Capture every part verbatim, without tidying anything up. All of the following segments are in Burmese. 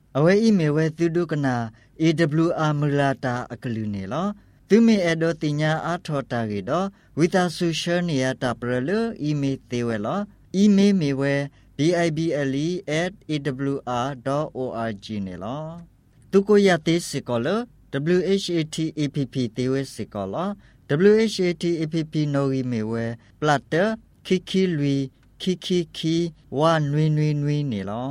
Awe imewe tudu kena A W R mulata akalune lo. Tumi edo tinya athota gido witha social niya taprelu email tewe lo. Email mewe bible at a w r dot org ne lo. Tuko yate sikolo W H A T A P P tewe sikolo. W H A T A P P no mewe platter kiki lui kiki ki wa nui nui nui ne lo.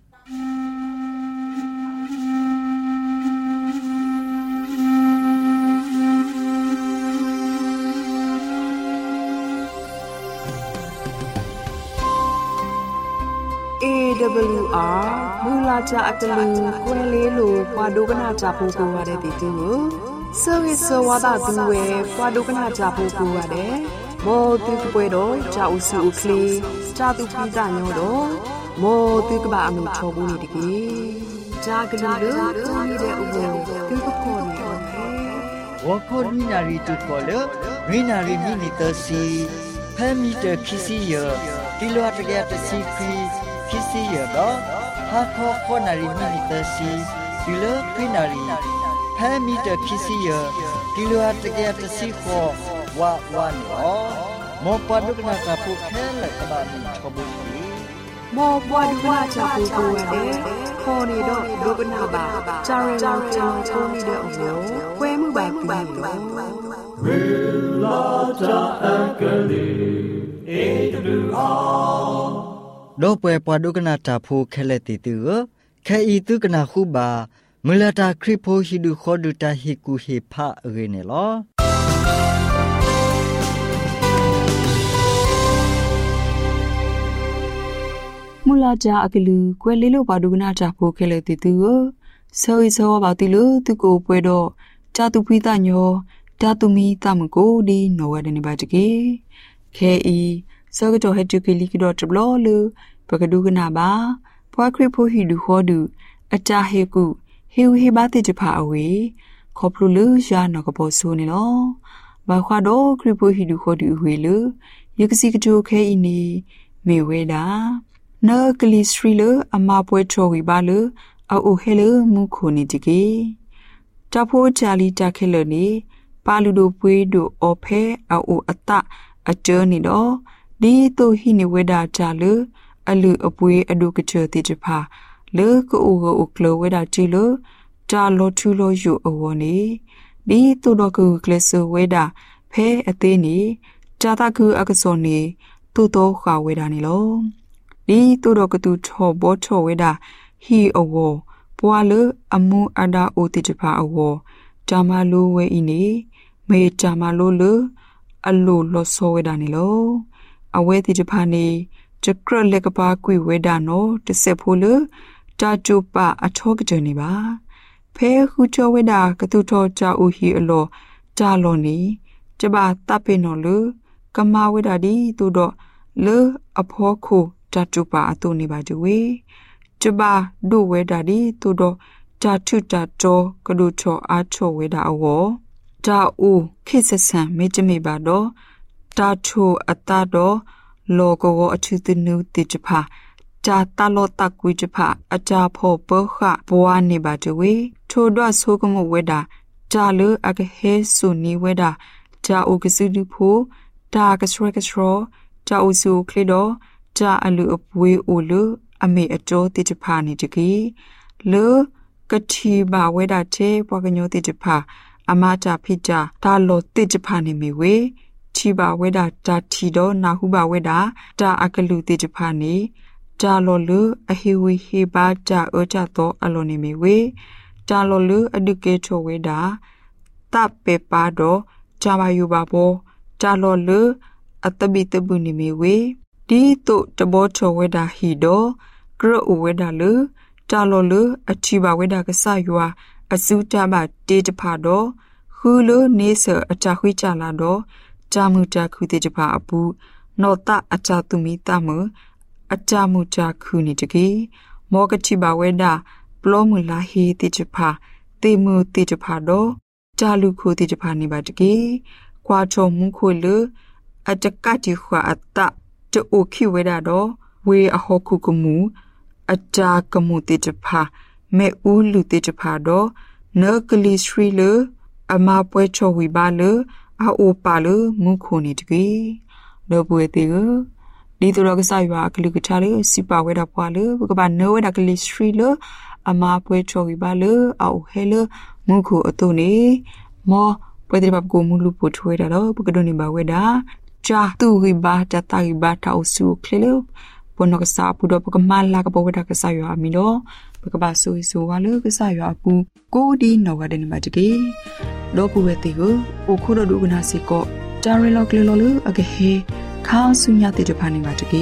A W R မူလာကြအတလူကွယ်လေးလိုပွာဒုကနာကြဖို့ကိုရတဲ့တီတူကိုဆောဝိဆောဝါဒသူဝဲပွာဒုကနာကြဖို့ကိုရတယ်မောတူကပွဲတော့ကြာဥစုဥကလေးကြာတူပိတာညောတော့မောတူကဘာအမှုထောဘူးနေတကြီးကြာကလေးလို့တူနေတဲ့ဥပ္ပေတူကခေါ်နေတော့ဝခေါ်နီနာရီတူခေါ်လို့ရီနာရီမီနီတစီဖဲမီတခီစီယတီလွာတကယ်တစီခီခီစီရတော့ဟာခေါ်ခေါ်နာရီမီနီတစီဒီလခီနာရီဖဲမီတခီစီယတီလွာတကယ်တစီခေါ်ဝါဝါနော်မောပဒုကနာကပုခဲလက်တဘာမီထဘုီမောပွားဒုကနာချပူကိုရတယ်ခေါ်နေတော့ဒုကနာပါဂျာရီလာချောင်းချုံးနေတဲ့အမျိုးခွဲမှုပါပြီးတော့ဝေလာတာအကလေး A W R တော့ပွဲပဒုကနာတာဖိုခဲလက်တီတူခဲဤတုကနာခုပါမူလတာခရဖိုဟီဒုခေါ်ဒူတာဟီကူဟေဖာရေနေလောမူလာကြအကလူကွယ်လေးလိုပါဒုကနာတာဖိုခဲလက်တီတူဆောဤဆောပါတီလူသူကိုပွဲတော့ဂျာတူပိတာညောဂျာတူမီတမကိုဒီနော်ဝဲနေပါတကေခဲဤဆောကတော့ဟက်တူကလီကတော့တဘလောလူပကဒုကနာပါပွားခရဖိုဟီဒူခေါ်ဒူအတာဟေကုဟေဝဟေဘာတိချဖာအဝေခေါပလူလူရှာနော်ကပေါ်ဆိုနေလောဘာခွာတော့ခရဖိုဟီဒူခေါ်ဒူဝေလူယကစီကတိုခဲဤနေမေဝဲတာနော်ကလီစထရီလအမပွဲထော်ဝီပါလူအိုဟဲလမူခုနေတကေတဖိုးချာလီတခဲလနေပါလူတို့ပွေးတို့အော်ဖဲအိုအတအကျနေတော့ဒီတို့ဟိနေဝဲတာချလူအလူအပွေးအဒုကချေတိချဖာလေကိုအိုကိုကလောဝဲတာချီလို့တာလောထူလို့ယူအဝနေဒီတို့တော့ကူကလဆဝဲတာဖဲအသေးနေတာတကူအကစောနေတူတော့ခါဝဲတာနေလောဒီတို့တော့ကတူထောဘောထောဝဲတာဟီအဝပွာလအမှုအဒါအိုတိချဖာအဝတာမလိုဝဲဤနေမေတာမလိုလအလိုလောဆောဝဲတာနေလောအဝဲတိချဖာနေจกรเลกปากุยเวดาโนตเสพูลตาจูปาอทอกจนีบาเพคูจเวดากตุทอจาอุฮีอโลจาโลนีจบาตาเปโนลกะมาเวดาดีตุดอเลอพอคูตาจูปาอตุนีบาจเวจบาดูเวดาดีตุดอจาทุตาโจกะดูทออาโชเวดาอวอจาอูคิสสันเมจเมบาดอตาโชอตาดอโลโกอชุตนูติจภาจาตาโลตักวิจภาอาจาพอเปขะบัวนิบาจเวโทดวโซกมเวดาจาเลอากเฮสุนีเวดาจาอุกสุดุโพตากสรกสรจาอุสุคลิโดจาอลุอปเวโอลอเมอโจติจภานิจกีเลกทีบาเวดาเทปวกโยติจภาอามาจาพิจาตาโลติจภานิเมเวชีบาเวดาตาทีโดนาหุบาเวดาตาอากลุติจภานีจาโลลุอหิวิหิบาจาเอจาโตอโลนิเมเวจาโลลุอดุเกโชเวดาตาเปปาโดจาบายุบาโบจาโลลุอัตบิตบุนิเมเวดีตุตโบโชเวดาฮิโดกรอเวดาลุจาโลลุอชีบาเวดากษายัวอสุจาบาเตจภาโดฮูลุเนเสอจาหุจาลาโดจามุจาคุติจภาอปุนอตะอาจาตุมิตามะอาจามุจาคุนิจกีมอกจิบาเวดาปลอมุลาฮีติจภาเตมุติจภาโดจาลุคุติจภานิบาจกีควาชอมุคุลอาจกะจิขวาอัตตะจะโอคิเวดาโดเวอหอคุกมูอาจากมุติจภาแม่อูลูเตจะพาดอเนกลิสทรีเลอามาป่วยชอวิบาเลอาโอปาเลมุโคนิตกีดอป่วยเตกดีตัวเราก็ใส่ว่ากลิกชาเลสิปาเวดาปวาเลก็บานเนเวดากลิสทรีเลอามาป่วยชอวิบาเลอาโอเฮเลมุโคอตุนีมอป่วยเตบับโกมุลูปุถวยดาลอปกดนิบาเวดาจาตูริบาจาตาริบาตาอุสุเคเลปนกษาปุดปกมาลากปวดากษาอยู่อามิโดปกบาสุยสุวาเลกษาอยู่อาปูโกดีนวาเดนบาจเกโดปุเวติโกโอคุโดดุกนาสิโกจาเรลอกเลลอลอเกเฮข้าสุญญาติจพานิบาจเก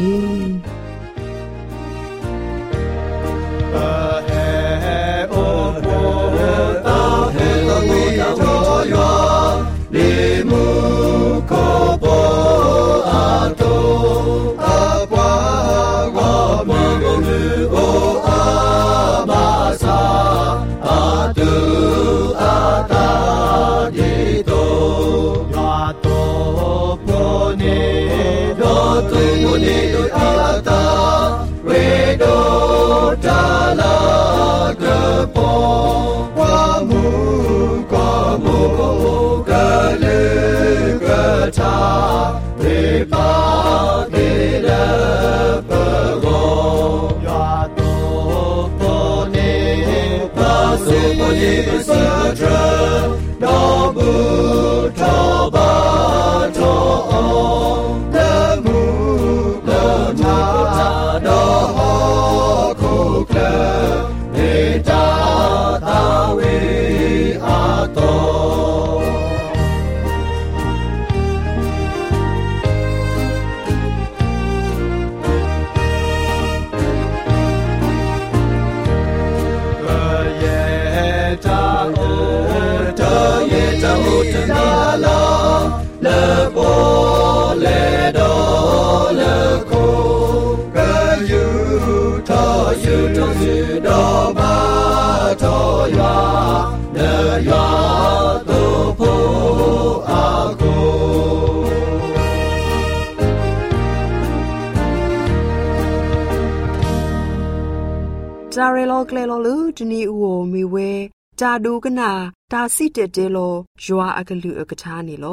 จาเรลอกเลลอลูจนีอูโอมีเวจาดูกนาตาซิเตเจโลยัวอากลืออกชานีโล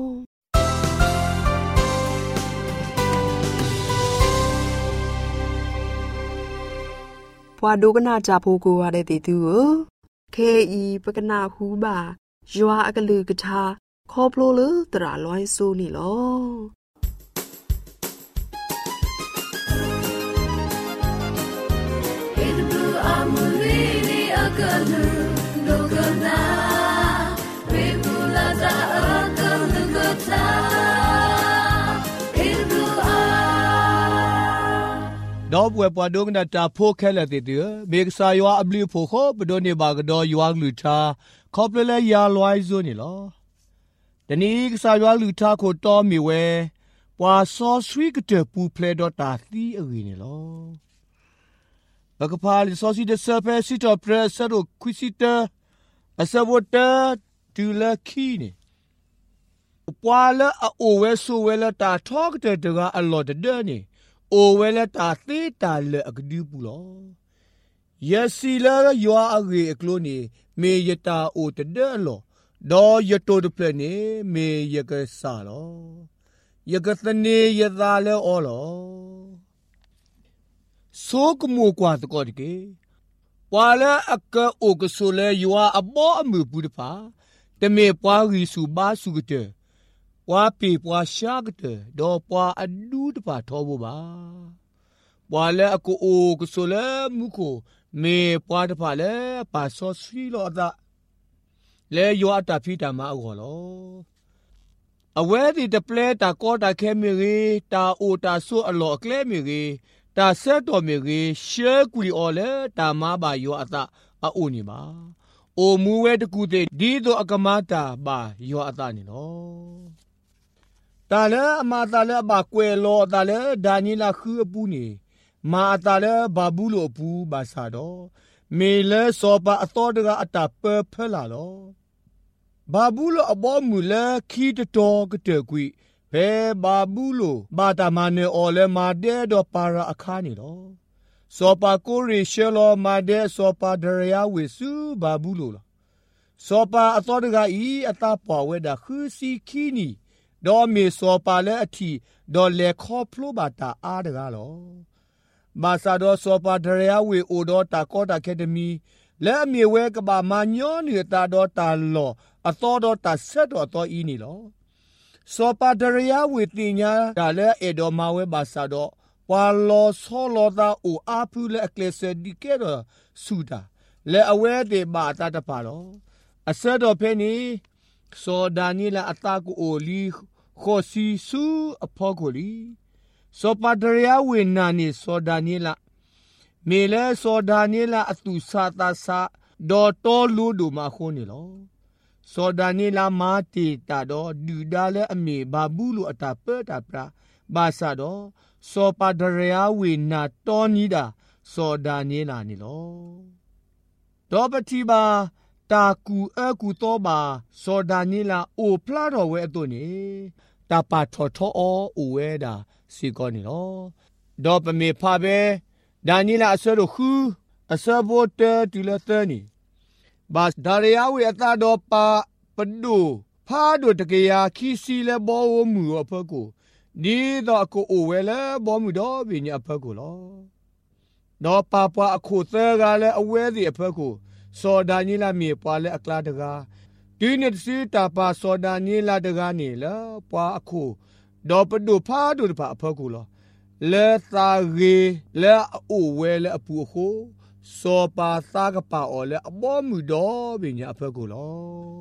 พวาดูกนาจาโพกูวาเดติตูเคอีปกนาฮูบายัวอากลือกชาคอโปโลลตราลอยซูนีโล Akalu, Lugana, Regulata, Akalugata, Irua. Dog web wadung na ta po kela de de, make sa yo abli po ho, but don't bag do you ang luta, couple ya loi zoni lo. The nig sa yo luta ko to mi we, was so sweet to pu play dot ta thi away lo. Bakapal sosi de serpe sit of press settle quisita a sabota to la key. Wala a owe so well ta talk to a lot of journey. O well ta theta le a dupulo. Yes, see, you are a gay clone, may yeta o the derlo. Do ye to the plane, may ye get salo. Ye got the ne yadale olo. So como quanto codice. Wala a ka okasole, you are a bomb budipa. The me pari suba sugate. Wapi wa shagate, do pa a dude pa toba. Wala a ko okasole muko, me part pale, pa so sweet or that. Le you are tapita ma golo. Aware did the plate a court a chemiri, ta ota so a lot clemiri. Ta seto miri shekuli ole ta maba yo ata a uniba. O muwe de kute dido akamata ba yo ata ni no. Tale amatale ba kwe lo tale danila khu puni. Ma atale babulo pu basado. Mele sopa atodega ata pepela lo. Babulo abo mule ki de dog de gui. Pe babulo bata mane ole ma de do para akani lo. สอปาโกเรเชลอมาเดสอปาเดรยาเวซูบาบูโลละสอปาอตอดกาอีอตาปอเวดาคือซีคีนีดอเมสอปาและอทีดอเลคอพลูบาตาอาดกาลอบาซาดอสอปาเดรยาเวโอดอตาโกตาแคเดมีและเมีเวกบามาญอเนตาดอตาลออตอดอตาเซดอตออีนี่ลอสอปาเดรยาเวติญาดาและเอดอมาเวบาซาดอวาลอซอลอดาโออาพูและเกลเซดิเกดสูดาและอเวเดบาตาตะปาลออเซดอเพนีโซดานีละอตากูโอลีโคซีซูอพอโกลีโซปาเดรยาเวนานีโซดานีละเมเลโซดานีละอตุซาตาซาดอโตลูดูมาโคนีลอโซดานีละมาติตาดอดูดาและอเมบาบูลูอตาเปตาปราบาซาดอโซปาเดรยาเวนาตอนีดาโซดานีลานีลอดอปฏิบาตากูเอกูโตบาโซดานีลาโอพลาดอเวอตัวนี้ตาปาทอทอโออเวดาสิกอนีลอดอปเมพาเบดานีลาอเซโรคูอเซโบเตติเลเตนีบาดารยาเวอตาดอปาปดูพาดูตะเกียคีซีเลบอวมืออพกูดีดอกูโอเวเลบอมือดอบิญญาพกูลอดอปาปาอคูเตกาเลอเวดิอพกูโซดานีลามีปาเลอักลาดกาดีเนตซีตาปาโซดานีลาดกานีละปาอคูดอปดูพาดูปาอพกูลอเลตาเกเลอเวเลอปูโคโซปาซากปาอเลอบอมือดอบิญญาพกูลอ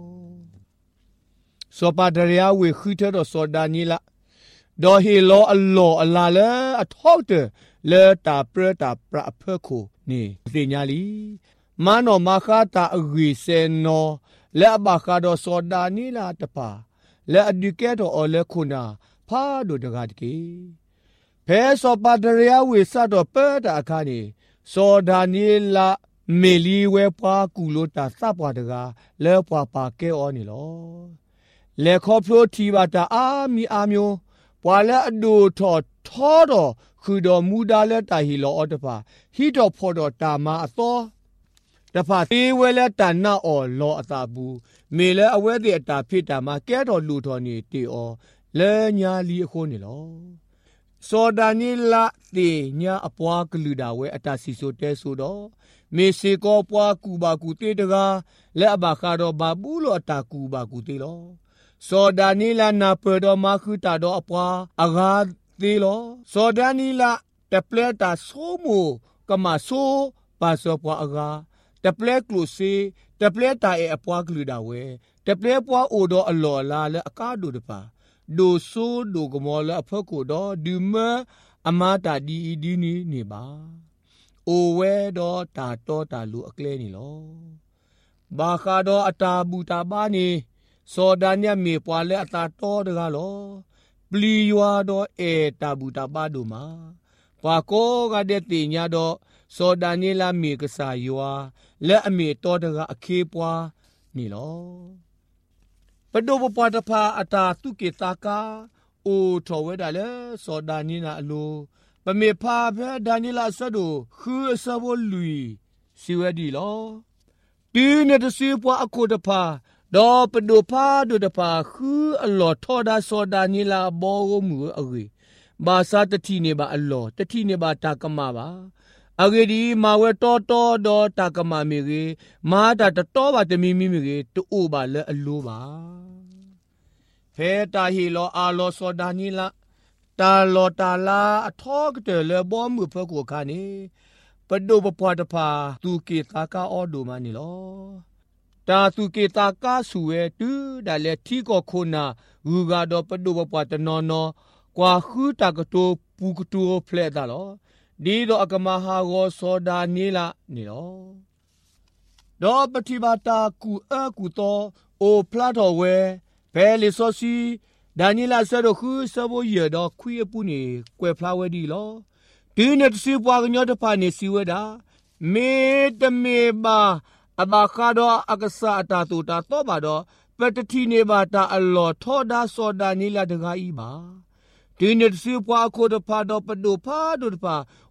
โซปาเดรยาเวคือเทดอโซดานีลาดอฮีโลอัลโลอัลลาเลอทอกเตเลตาเปรตาปราเพโคนี่สิญาลีมาโนมาคาตาอริเซโนและบาคาดอโซดานีลาตปาและอดิเกตอเลคุนาพาดูดกาดกีเพโซปาเดรยาเวซาดอเปตาคานีโซดานีลาเมลีเวปากูโลตาซาปาดกาเลปาปาเกอนี่ลอเลคอพโลทีบาตาอามีอาโมปวาเลอดูทอทอดอคือดอมูดาเลตาฮิโลอตปาฮิดอพอดอตามาอตอตปาตีเวเลตานาออลออตาบูเมเลอเวเดตาพิตามาแกดอลูทอนีตีออเลญาลีโคนี่ลอโซดานีละตีญาอปวากลูดาเวอตาซิโซเตโซดอเมซิโกปวากูบากูเตดกาและอบาคาดอบาบูโลอตากูบากูเตลอโซดานีลานาเปดอมาคือตาดออปวาอากาตีลอโซดานีลาเตเปลตาโซโมกมาโซปาโซปวาอากาเตเปลกลูซีเตเปลตาเออปวากลูดาเวเตเปลปวาโอดออลอลาและอากาดูดปาดูโซดูกมอและพกูดอดูเมอมาตาดีดีนีนี่บาโอเวดอตาโตตาลูอเกเลนี่ลอบาคาดออตาบูตาบานีโซดานีมีปวาเลอตาโตดกาลอปลียัวดอเอตาบูตาบาดูมาปาโกกาเดติญาดอโซดานีลามีกษายัวและอเมโตดกาอเคปวานี่ลอปดูปปาตพาอตาตุเกตากาโอทอเวดาเลโซดานีนาอโลปะเมพาเพดานีลาซะดูคือซาโวลุยสิเวดีลอตีเนตซีปวาอโคตพาดอปดูพาดูดพาคืออัลลอฮ์ทอดาโซดานีลาบอโกมืออเกบาซาตทีเนบาอัลลอฮ์ตทีเนบาตากมาบาอเกดีมาเวตอตอดอตากมาเมเกมาตาตตอบาตมีมิเมเกตูโอบาเลอัลโลบาเพตาฮิโลอาโลโซดานีลาตาโลตาลาทอกเตเลบอมือพะกูคานีปดูปปาตพาตูเกตากาออดูมานี่ลอตาตุเกตากาสุเวตุดาเลทีก็คนนารูกาดอปดูปปาตนอนอกว่าคือตากโตปูกตูเพลดาลอดีดอกมาฮาโกโซดานีลานี่ลอดอปฏิบัตากูเอกูโตโอพลาโตเวเปลิโซซีดานีลาเซโดคือซาโบเยดอคุยปุนีกวยพลาเวดีลอตีเนตซีปวากญอตพานีซีเวดาเมตเมบาอบาคาดออากษาตาตูตาโตบาดอเปตทีเนบาตาอัลลอฮ์ทอดาโซดานีลาดกาอีบาตีเนตซีปวาโคดพาดอปดูพาดูพา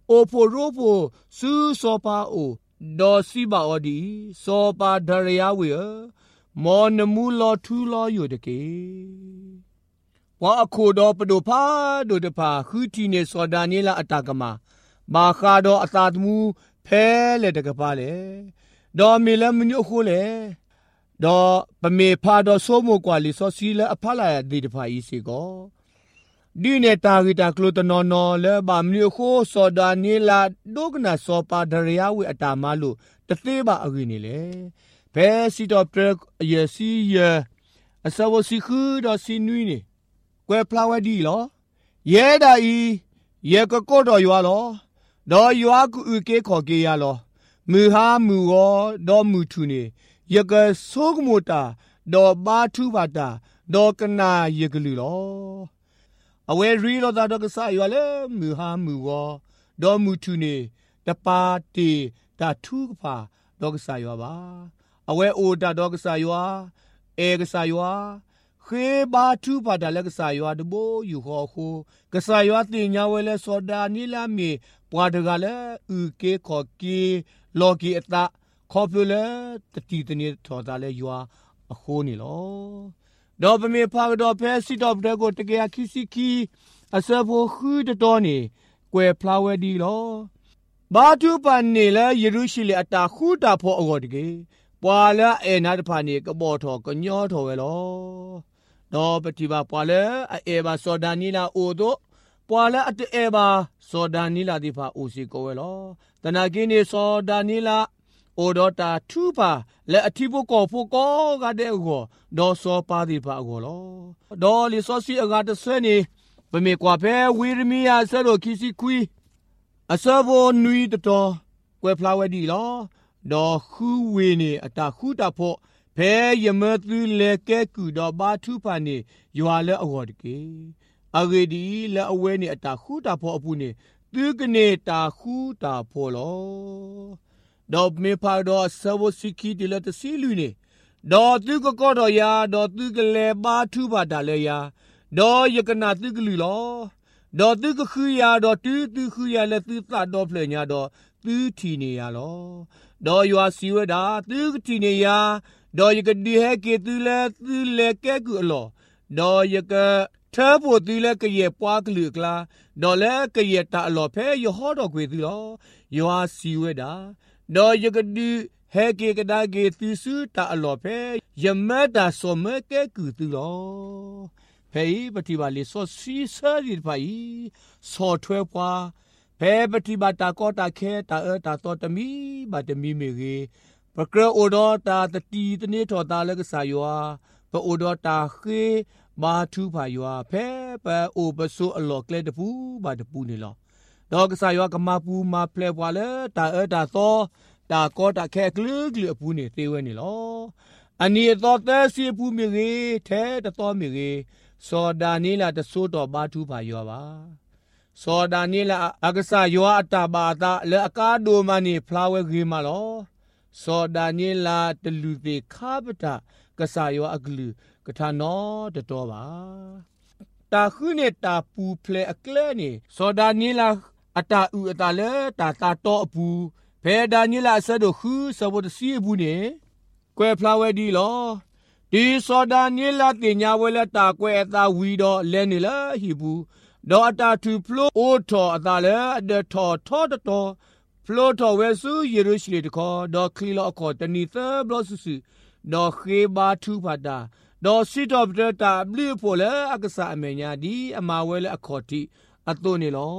โอโพโรโพซูโซปาโอดอซิบาอดีโซปาดารยาเวมอนมูลอทูลออยู่ตะเกว่าอโคดอปโดพาโดดพาคือทีเนโซดานีลาอตากมาบาคาดออตาตมูเพเลตะกะปาเลดอมิลมญุโคเลดอปะเมพาดอโซโมกวาลิโซซีเลอพาลาดีตพาอีซีโกဒီနေတာဂီတာကလိုတနော်နော်လဲဘာမလို့ခိုးစော်ဒါနီလာဒုကနာစောပါဒရယာဝေအတာမလို့တသေးပါအကြီးနေလေဘဲစီတော့ပရယစီယအစဝစီခူတော့စီနွီနေကွယ်ဖလာဝဒီလောရဲတာဤရဲကကော့တော်ရွာလောဒေါ်ရွာကူဥကေခေါ်ကေရလောမူဟာမူရောဒေါ်မူထူနေယကဆိုးကမတာဒေါ်ဘာထူပါတာဒေါ်ကနာယကလူလောအဝဲရီလောတာတော့ကစားရွာလေမူဟာမူရောဒေါ်မူထူနေတပါတီတာထူကဖာတော့ကစားရွာပါအဝဲအိုတာတော့ကစားရွာအဲကစားရွာခေဘာထူပါတာလည်းကစားရွာတဘိုးယူခေါ်ခိုကစားရွာတင်ညာဝဲလဲစောဒါနီလာမီပွားတကလည်းဥကေခေါ်ကီလော်ကီအတာခေါ်ပြလဲတတီတနေထော်တာလဲရွာအခိုးနေလောဒေါ်ပမေဖာဒေါ်ဖဲစီတော့ဘကိုတကယ်ခီစီခီအစဖို့ခူးတော်နေကွယ်ဖလာဝဲဒီလောဘာတူပန်နေလဲယေရုရှလင်အတာခူတာဖို့အော်တကေပွာလာအဲနာတဖာနေကဘော်ထော်ကညောထော်ဝဲလောဒေါ်ပတိပါပွာလဲအဲဘာစောဒာနီလာအိုတို့ပွာလဲအတဲဘာစောဒာနီလာဒီဖာအိုစီကိုဝဲလောတနာကင်းနေစောဒာနီလာအိုဒတာထူပါလဲအတိဖို့ကောဖို့ကောကတဲ့ကိုဒေါ်စောပါဒီပါကိုလောဒေါ်လီစောစီအကတဆွဲနေပမေကွာဖဲဝီရမီယာဆရိုခီစီကွီအစဘောနွီတတော်ကွယ်ဖလာဝဲဒီလောဒေါ်ခူဝေနေအတာခူတာဖို့ဖဲယမသူလေကဲကူဒေါ်ဘာထူပါနေယွာလဲအော်တကေအဂေဒီလဲအဝဲနေအတာခူတာဖို့အပူနေသူကနေတာခူတာဖို့လောဒေါ်မေဖာဒေါ်ဆဝစီခီဒီလက်တစီလူနေဒေါ်သူကကောတော်ယာဒေါ်သူကလေဘာထူပါတာလေယာဒေါ်ယကနာသူကလူလောဒေါ်သူကခူယာဒေါ်သူသူခူယာလေသူသဒေါ်ဖလေညာဒေါ်သူထီနေရလောဒေါ်ယွာစီဝဒါသူထီနေရဒေါ်ယကဒီဟဲကေသူလေသူလေကဲကူအလောဒေါ်ယကထဲဖို့သူလေကရဲ့ပွားကလူကလာဒေါ်လေကရဲ့တာအလောဖဲယဟောတော်ခွေသူလောယွာစီဝဒါဒေါ်ယကဒီဟဲကေကဒါကေသူစုတာအလောဖဲယမတာစောမကဲကူသူလောဖဲပတိပါလေစောစီဆာဒီဖိုင်စောထွဲပွားဖဲပတိပါတာကောတာခဲတာအတာတော်တမီဘာတမီမေကေပကရအိုဒတာတတီတနေထော်တာလကဆာယောပအိုဒတာခေဘာထူဖာယောဖဲပအိုပဆူအလောကလေတပူဘာတပူနေလောဒေါကဆာယောကမပူမဖလဲပွာလေတာအတာသောတာကောတာခဲကလူကလူပူနေသေးဝဲနေလောအနီသောသစီပူမြေကေထဲတတော်မြေကေစောဒာနီလာတဆိုးတော်ဘာထူဖာယောပါစောဒာနီလာအကဆာယောအတာဘာတာလေအကာဒိုမနီဖလာဝဲဂေမလောစောဒာနီလာတလူသေးခါပတာကဆာယောအကလူကထာနောတတော်ပါတာခုနေတာပူဖလေအကလဲနေစောဒာနီလာအတာဥအတာလေတာတာတော့အပူဘဲဒာနီလာဆဒိုခုစဘတ်စီဘူးနေကွယ်ဖလာဝဲဒီလောဒီစောဒာနီလာတင်ညာဝဲလက်တာကွယ်အတာဝီတော့လဲနေလားဟီဘူးဒေါ်အတာတူဖလိုအိုထော်အတာလေအဒထော်ထော်တော်ဖလိုတော်ဝဲဆူယေရုရှလင်တခေါ်ဒေါ်ခီလောခေါ်တနီသဘလောဆူဆူဒေါ်ခေဘာထူဖာတာဒေါ်စီတော်ပတာဘလီဖိုလေအကဆာအမေညာဒီအမဝဲလေအခေါ်တိအသွနေလော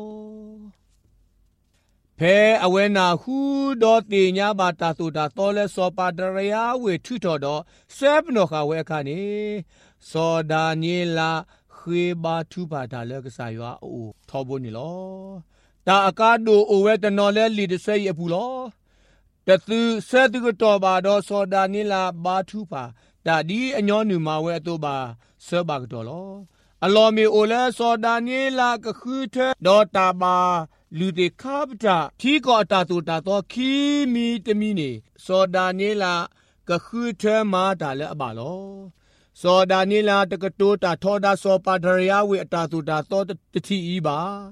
ဖဲအဝဲနာဟူဒေါ်တင်ညာဘာတာတူတာတော်လဲစောပါဒရယာဝေထူတော်တော့ဆဲပနောခဝဲခါနေစောဒါနီလာခေဘာထူဖာတာလေကဆာယောအိုထောဘိုနေလောတာအကာဒိုအိုဝဲတနော်လဲလီတဆွဲရပူလောတသူဆဲသူကတော်ပါတော့စောဒါနီလာဘာထူဖာတာဒီအညောနူမာဝဲအတော့ပါဆဲပါကတော်လောအလော်မီအိုလဲစောဒါနီလာကခုထဲဒေါ်တာပါလူတေခါပတာထီကောတာတူတာတော့ခီမီတမီနေစောဒါနီလာကခုထဲမှာတာလဲအပါလောစောဒါနီလာတကတိုးတာထောဒါစောပါဒရယာဝေအတာတူတာတော့တတိဤပါ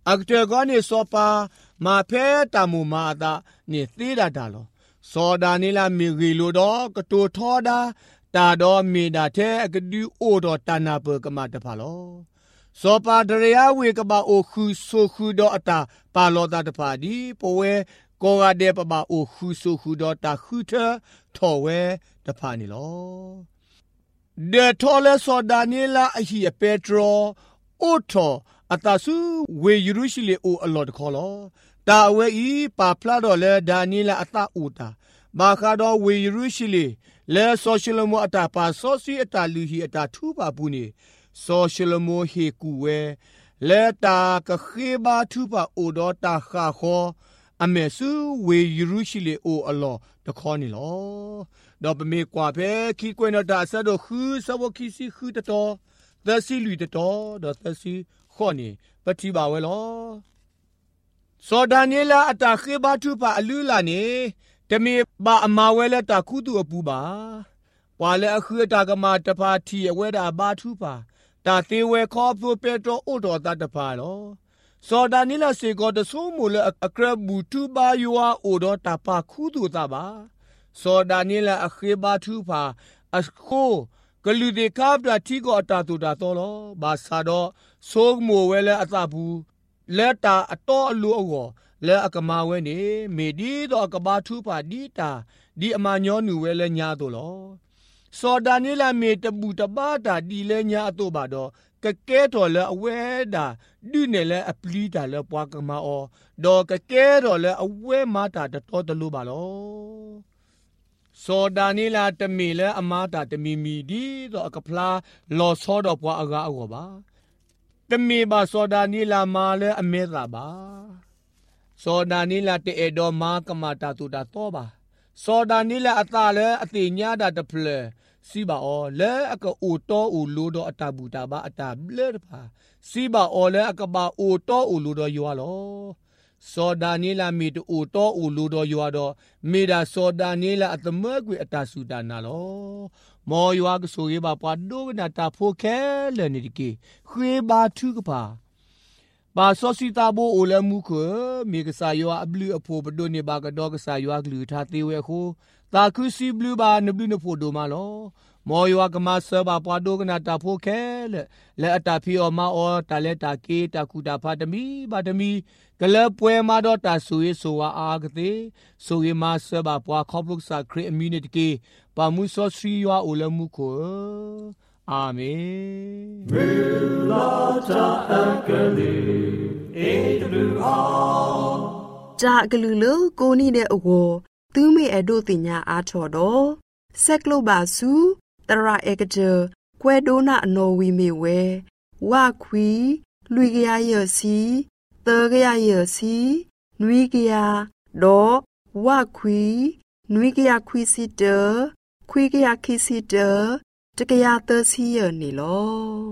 อักเตก็นี่โซปามาเพตามูมาตานี่ตีดาดาโลโซดานี่ละมีกิโลดอกตูทอดาตาดอมีดาเทกดูโอดอตานาเปกมาตะพาโลโซปาดเรียเวกบาโอคุโซคุดอตาปาโลตาตะพาดีปเวโกกาเดปบาโอคุโซคุดอตาคุเททอเวตะพานี่โลเดทอเลโซดานี่ละอหิเปโตรโอทอအတဆူဝေယူရုရှိလေအိုအလော်တခေါ်လောတာဝဲဤပါဖလာတော့လေဒါနီလာအတဥတာဘာခါတော့ဝေယူရုရှိလေလဲဆိုရှယ်မအတာပါဆိုစီအတာလူဟီအတာထူပါပူနေဆိုရှယ်မဟေကူဝဲလဲတာကခေဘာထူပါအိုတော့တာခါခေါ်အမေဆူဝေယူရုရှိလေအိုအလော်တခေါ်နေလောတော့ပမေကွာဖဲခီကွင်းတော့တာဆတ်တော့ခူးစဝခီစီခူးတတော်သစီလူတတော်တော့သစီခေါ်နေပတိပါဝဲလောစောဒာနီလာအတာခေဘာထုပါအလူလာနေတမေပါအမာဝဲလက်တာခုတူအပူပါပွာလဲအခုတာကမာတဖာထီအဝဲတာဘာထုပါတာသေးဝဲခေါ်ဖို့ပေတော်အိုတော်တာတဖာလောစောဒာနီလာစေကောတဆိုးမူလအကရဘူတူပါယွာအိုတော်တာပါခုတူတာပါစောဒာနီလာအခေဘာထုပါအခုကလူဒီကာပတာတီကိုအတာတူတာတော်လောဘာသာတော့ဆိုးမိုဝဲလဲအသဘူးလက်တာအတော်အလူအောလဲအကမာဝဲနေမေဒီတော့ကဘာထူပါဒီတာဒီအမညောနူဝဲလဲညာတော့လောစောဒာနီလာမေတပူတပါတာဒီလဲညာအတော့ပါတော့ကကဲတော်လဲအဝဲတာဒုနေလဲအပလီတာလဲပွားကမာအောတော့ကကဲတော်လဲအဝဲမာတာတော်တလို့ပါလောစောဒာနီလာတမီလဲအမာတာတမီမီဒီတော့အကဖလားလော်စောတော့ပွားအကားအောပါတမီပါစောဒာနီလာမာလဲအမဲတာပါစောဒာနီလာတေအဒေါ်မာကမာတာတူတာတော့ပါစောဒာနီလာအတာလဲအတိညာတာတဖလဲစီပါအောလဲအကအိုတော့အိုလိုတော့အတာဘူတာပါအတာဘလဲပါစီပါအောလဲအကပါအိုတော့အိုလိုတော့ယောလောစောဒာနီလာမီတူတော့အိုလိုတော့ယောတော့မေဒါစောဒာနီလာအသမကွေအတာဆူတာနာလောမော်ယွာကဆိုရပါပွားဒိုနာတာဖိုခဲလဲနေဒီကေခွေးပါထုကပါပါစောစီတာဘိုအိုလမှုခမေကဆာယောအဘလူအဖို့ဘဒိုနေပါကတော့ကဆာယောကလူထားသေးဝဲခိုတာခုစီဘလူပါနဘလူနဖို့ဒိုမာလောမော်ယွာကမဆဘာပွားဒိုကနာတာဖိုခဲလဲလဲအတာဖီအောမာအောတာလက်တာကေတာကူတာဖာတမီပါတမီကလပွဲမှာတော့တာဆူရေးဆိုဝါအာကတိဆိုရမဆဘာပွားခေါပလုစာခရီအမြူနတီကေပါမှုစောစရီယောအိုလမှုခိုအာမင်မေလာတာအကလေးအေဒလူအောင်ဂျာကလူလိုကိုနီတဲ့အဝသူမေအဒိုတင်ညာအားချော်တော့ဆက်ကလိုပါစုတရာအေကကြကွဲဒိုနာအနော်ဝီမေဝဲဝခွီလူကရရစီသောကရရစီနွီကရတော့ဝခွီနွီကရခွီစီတခွီကရခီစီတတကရသစီရနေလော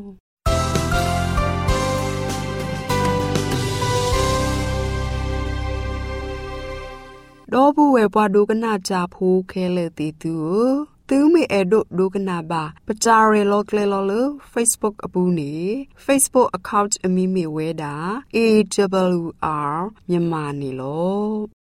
တော့ဘဝဲပွားဒုကနာကြဖိုးခဲလေတီတူသူမေအဒိုဒုကနာပါပကြရဲလောကလေလောလ Facebook အပူနေ Facebook account အမီမေဝဲတာ A W R မြန်မာနေလော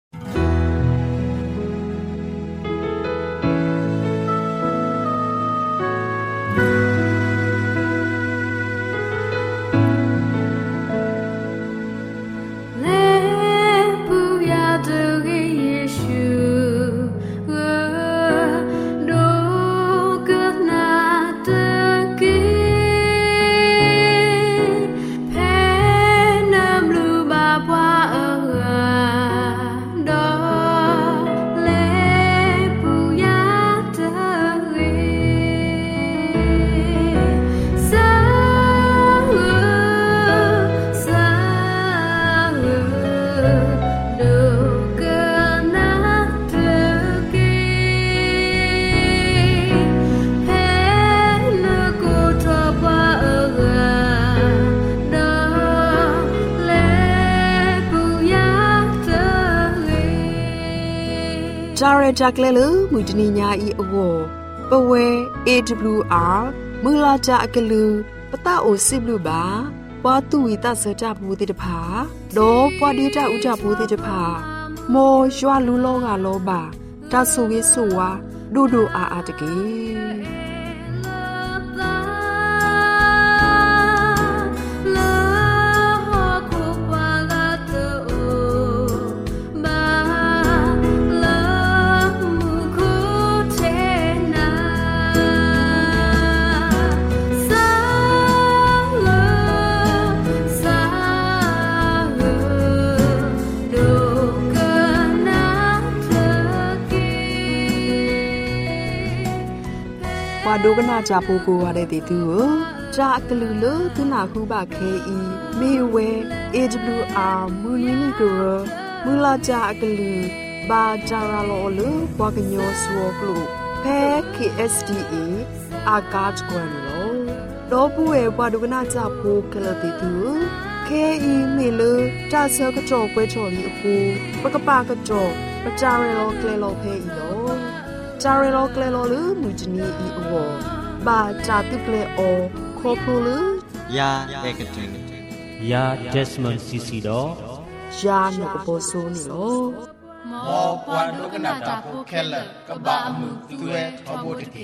ဂျာရဂျက်ကလေးလူမူတနီညာဤအဝပဝဲ A W R မူလာကြအကလူပတအိုစစ်လူပါပွားသူဝီတဆကြဘူးတိတဖာဒေါ်ပွားဒီကြဥကြဘူးတိတဖာမောရွာလူလောကလောပါတဆူဝေးဆူဝါဒူဒူအာအာတကေဝါဒိုကနာကြပိုးကိုရတဲ့တီတူကိုဂျာကလူလူသူနာခုပါခဲဤမေဝဲ အေဒဘလူးအာ မူနီနီကရမူလာဂျာကလူဘာဂျာရာလောလူဘွားကညောဆွောကလူဖဲ ကေ အက်စ် ဒီ အေ အာဂတ်ကွန်လောတော့ဘူးဝဲဝါဒိုကနာကြပိုးကလတီတူခဲဤမေလူဂျာဆောကကြောပွဲချော်လီအကူပကပါကကြောပဂျာရာလောကလေလောဖဲဤလောจาเรโลเกลโลลูมูจนีอีอวบาจาตุเกลโอโคโพลูยาเอกติยาเดสมอนซีซีดอยาโนกโปโซนี่โลมอปวานุกนาตาผู้แค่ละกะบะมุตุเอทอบุตเก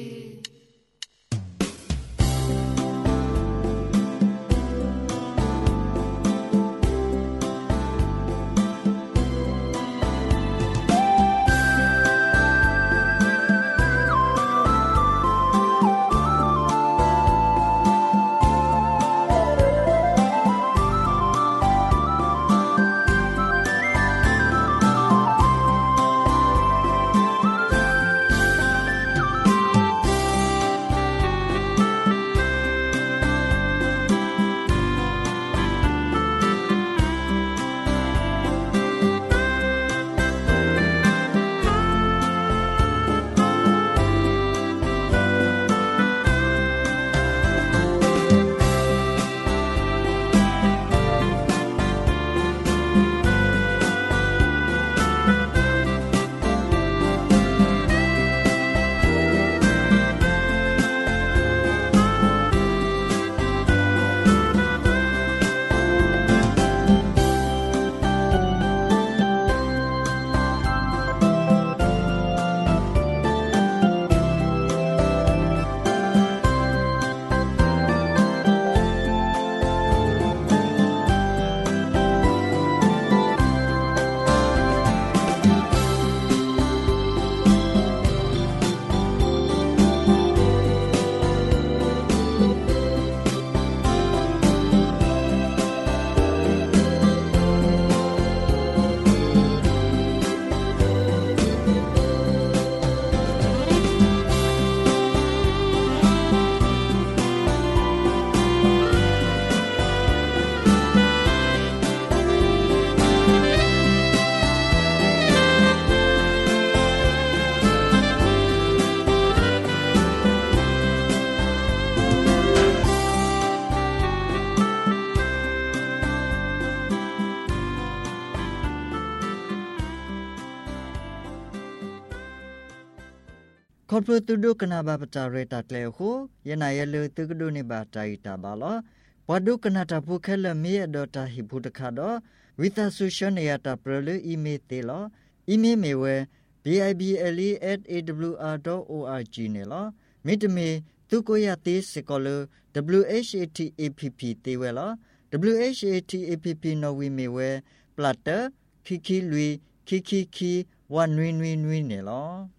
คอร์ปตูดูกนาบาปจาเรตาเกลโคยนายเลตุกดูนิบาตาอิตาบาลปวดุกนาตาพุเคลเมียดอตาฮิพุตคาดอวิตาสุชเนียตาเปรลอีเมเตลอีเมเมเว บี ไอ บี แอล อี แอท เอ ดับเบิลยู อาร์ ดอท โอ อาร์ จี เนลมิตเมตุโกยาติสกอล ดับเบิลยู เอช เอ ที เอ พี พี เตเวล ดับเบิลยู เอช เอ ที เอ พี พี นอวีเมเวปลาเตคิคิลุยคิคิคิวันนุยนุยนุยเนล